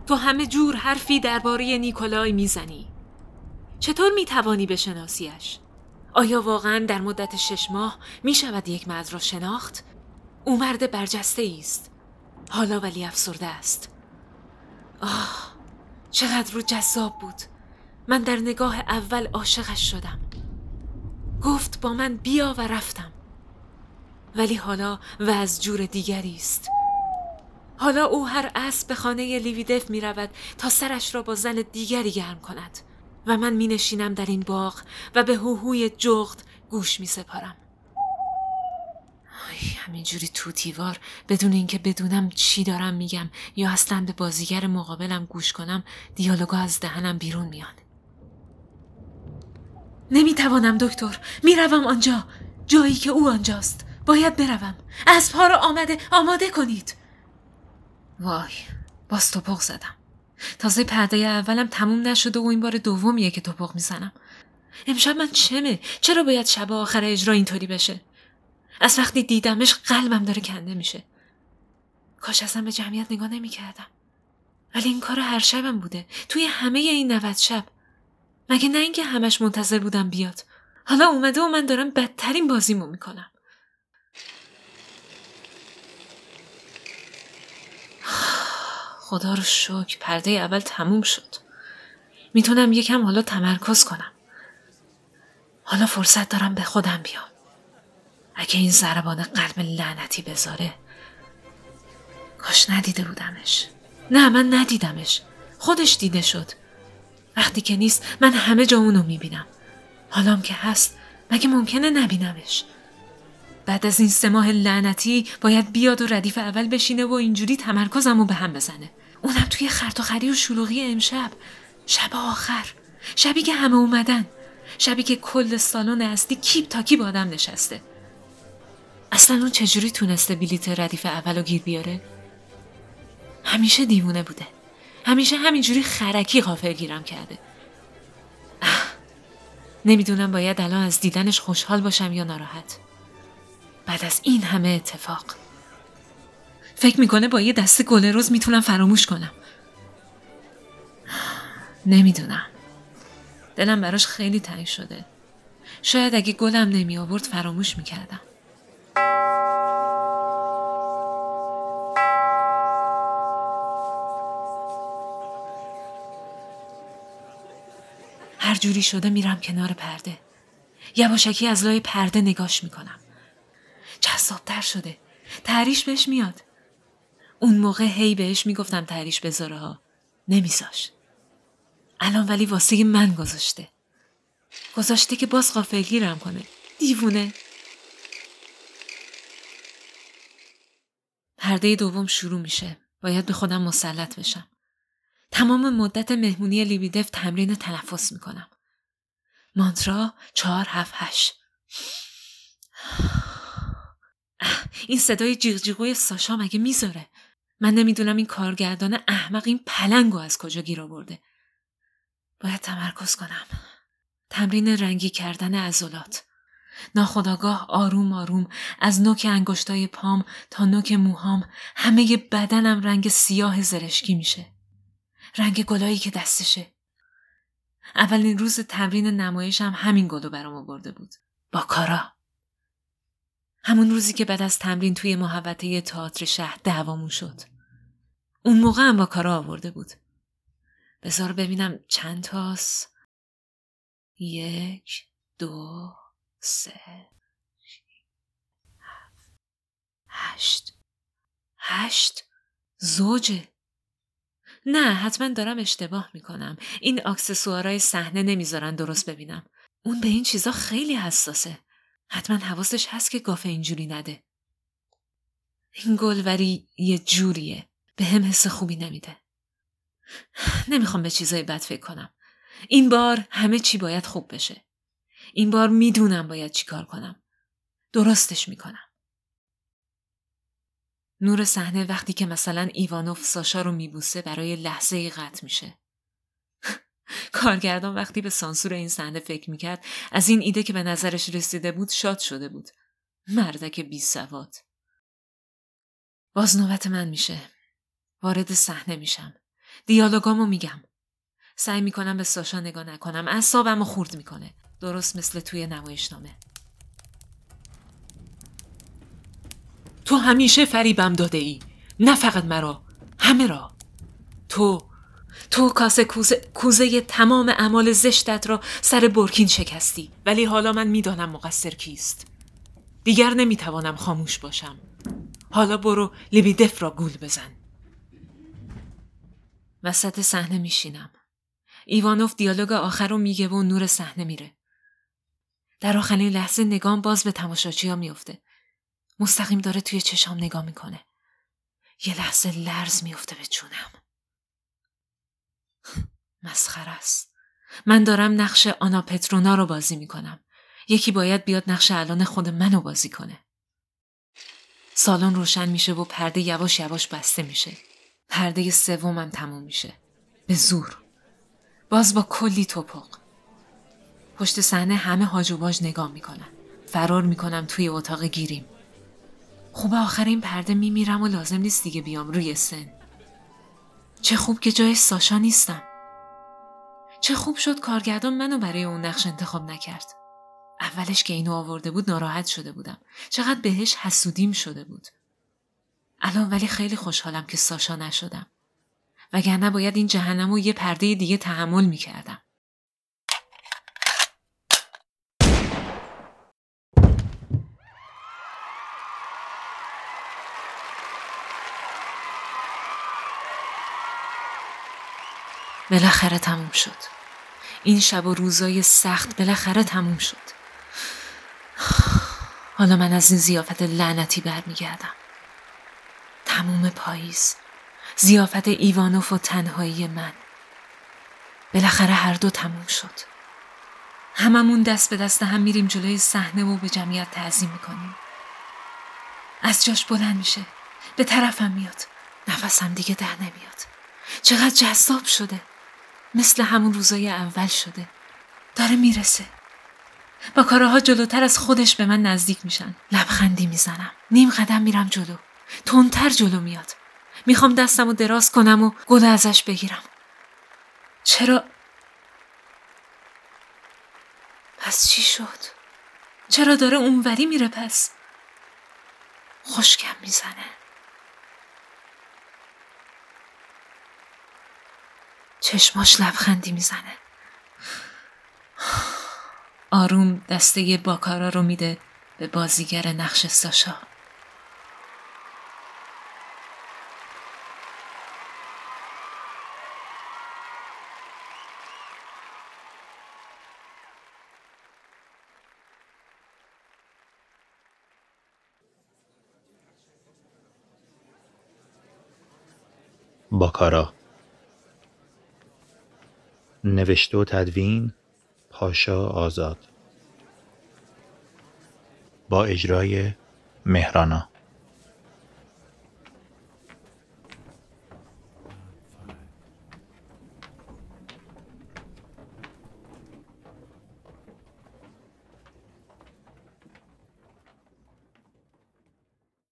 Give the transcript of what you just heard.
تو همه جور حرفی درباره نیکولای میزنی. چطور میتوانی بشناسیش؟ آیا واقعا در مدت 6 ماه میشود یک مرد را شناخت؟ او مرد برجسته است. حالا ولی افسرده است. چقدر رو جذاب بود. من در نگاه اول عاشقش شدم. گفت با من بیا و رفتم. ولی حالا وضع جور دیگری است. حالا او هر عصر به خانه لیویدف می رود تا سرش را با زن دیگری گرم کند و من می نشینم در این باغ و به هوهوی جغد گوش می سپارم. همینجوری توتیوار بدون اینکه بدونم چی دارم میگم یا اصلا به بازیگر مقابلم گوش کنم دیالوگا از دهنم بیرون میاد. نمیتوانم دکتر، میروم آنجا، جایی که او آنجاست. باید بروم. اسبها را آماده کنید. وای، باز توپق زدم. تازه پرده اولم تموم نشده و این بار دومیه که توپق میزنم. امشب من چرا باید شب آخر اجرا اینطوری بشه؟ از وقتی دیدمش قلبم داره کنده میشه. کاش اصلا به جمعیت نگاه نمیکردم. ولی این کار هر شبم بوده، توی همه این 90 شب. مگه نه اینکه همش منتظر بودم بیاد. حالا اومده و من دارم بدترین بازیمو میکنم. خدا رو شکر پرده اول تموم شد. میتونم یکم حالا تمرکز کنم. حالا فرصت دارم به خودم بیام. اگه این ضربان قلب لعنتی بذاره. کاش ندیده بودمش. نه، من ندیدمش. خودش دیده شد. وقتی که نیست من همه جا اونو میبینم. حالام که هست مگه ممکنه نبینمش؟ بعد از این 3 ماه لعنتی باید بیاد و ردیف اول بشینه و اینجوری تمرکزمو به هم بزنه. اونم توی خرطاخری و شلوغی امشب. شب آخر. شبی که همه اومدن. شبی که کل سالن اصلی کیپ تا کیپ آدم نشسته. اصلا اون چجوری تونسته بلیت ردیف اولو گیر بیاره؟ همیشه دیوونه بوده. همیشه همینجوری خرکی غافلگیرم کرده. نمیدونم باید الان از دیدنش خوشحال باشم یا ناراحت. بعد از این همه اتفاق. فکر میکنه با یه دسته گل رز میتونم فراموش کنم. نمیدونم. دلم براش خیلی تنگ شده. شاید اگه گلم نمی آورد فراموش میکردم. هر جوری شده میرم کنار پرده. یواشکی از لای پرده نگاش میکنم. جذابتر شده. تحریش بهش میاد. اون موقع هی بهش میگفتم تحریش بذاره ها. نمیذاش. الان ولی واسه من گذاشته که باز غافلگیرم کنه. دیوونه. پرده دوم شروع میشه. باید به خودم مسلط بشم. تمام مدت مهمونی لیویدف تمرین تنفس میکنم. مانترا 4 7 8. این صدای جیغ جیغوی ساشا مگه میذاره؟ من نمیدونم این کارگردان احمق این پلنگو از کجا گیر آورده. باید تمرکز کنم. تمرین رنگی کردن عضلات. ناخودآگاه آروم آروم از نوک انگشتای پام تا نوک موهام همه بدنم رنگ سیاه زرشکی میشه. رنگ گلایی که دستشه. اولین روز تمرین نمایشم همین گلو برام آورده بود. با کارا. همون روزی که بعد از تمرین توی محوطه تئاتر شهر دعوامون شد. اون موقع هم با کارا آورده بود. بذار ببینم چند تاست. 1 2 3 7 8 زوجه. نه، حتما دارم اشتباه میکنم. این اکسسوارای صحنه نمیذارن درست ببینم. اون به این چیزا خیلی حساسه. حتما حواسش هست که گافه اینجوری نده. این گلوری یه جوریه. به هم حس خوبی نمیده. نمیخوام به چیزای بد فکر کنم. این بار همه چی باید خوب بشه. این بار میدونم باید چی کار کنم. درستش میکنم. نور صحنه وقتی که مثلا ایوانوف ساشا رو میبوسه برای لحظه قطع میشه. کارگردان وقتی به سانسور این صحنه فکر میکرد از این ایده که به نظرش رسیده بود شاد شده بود. مردک بی سواد. باز نوبت من میشه. وارد صحنه میشم. دیالوگامو میگم. سعی میکنم به ساشا نگاه نکنم. اعصابمو خورد میکنه. درست مثل توی نمایشنامه. تو همیشه فریبم داده ای. نه فقط مرا. همه را. تو کاسه کوزه تمام اعمال زشتت را سر برکین شکستی. ولی حالا من میدانم مقصر کیست. دیگر نمیتوانم خاموش باشم. حالا برو لیبیدف را گول بزن. وسط صحنه میشینم. ایوانوف دیالوگ آخر رو میگه و نور صحنه میره. در آخرین لحظه نگام باز به تماشاچی‌ها میفته. مستقیم داره توی چشام نگاه میکنه. یه لحظه لرز میفته به جونم. مسخره است. من دارم نقش آنا پترونا رو بازی میکنم. یکی باید بیاد نقش الان خود منو بازی کنه. سالن روشن میشه و پرده یواش یواش بسته میشه. پرده سومم تموم میشه. به زور. باز با کلی توپق. پشت صحنه همه هاج و واج نگاه میکنن. فرار میکنم توی اتاق گیریم. خوب آخر این پرده میمیرم و لازم نیست دیگه بیام روی سن. چه خوب که جای ساشا نیستم. چه خوب شد کارگردان منو برای اون نقش انتخاب نکرد. اولش که اینو آورده بود ناراحت شده بودم. چقدر بهش حسودیم شده بود. الان ولی خیلی خوشحالم که ساشا نشدم. وگرنه باید این جهنمو یه پرده دیگه تحمل میکردم. بالاخره تموم شد. این شب و روزای سخت بالاخره تموم شد. حالا من از این ضیافت لعنتی برمیگردم. تموم پاییز. ضیافت ایوانوف و تنهایی من. بالاخره هر دو تموم شد. هممون دست به دست هم میریم جلوی صحنه و به جمعیت تعظیم میکنیم. از جاش بلند میشه. به طرفم میاد. نفسم دیگه در نمیاد. چقدر جذاب شده. مثل همون روزای اول شده. داره میرسه. با کارها جلوتر از خودش به من نزدیک میشن. لبخندی میزنم. نیم قدم میرم جلو. تندتر جلو میاد. میخوام دستمو دراز کنم و گل ازش بگیرم. چرا؟ پس چی شد؟ چرا داره اونوری میره پس؟ خشکم میزنه. چشماش لبخندی میزنه. آروم دسته باکارا رو میده به بازیگر نقش ساشا. باکارا. نوشته و تدوین پاشا آزاد با اجرای مهرانا.